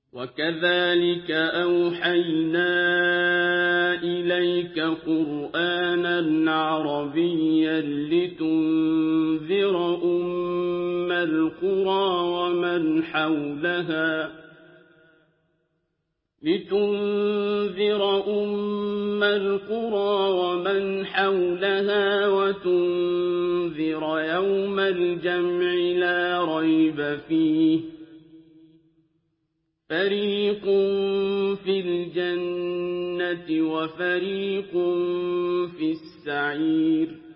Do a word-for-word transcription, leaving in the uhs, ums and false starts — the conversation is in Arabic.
وكذلك أوحينا إليك قرآنا عربيا لتنذر أم القرى ومن حولها لتنذر أم القرى ومن حولها وتنذر يوم الجمع لا ريب فيه فريق في الجنة وفريق في السعير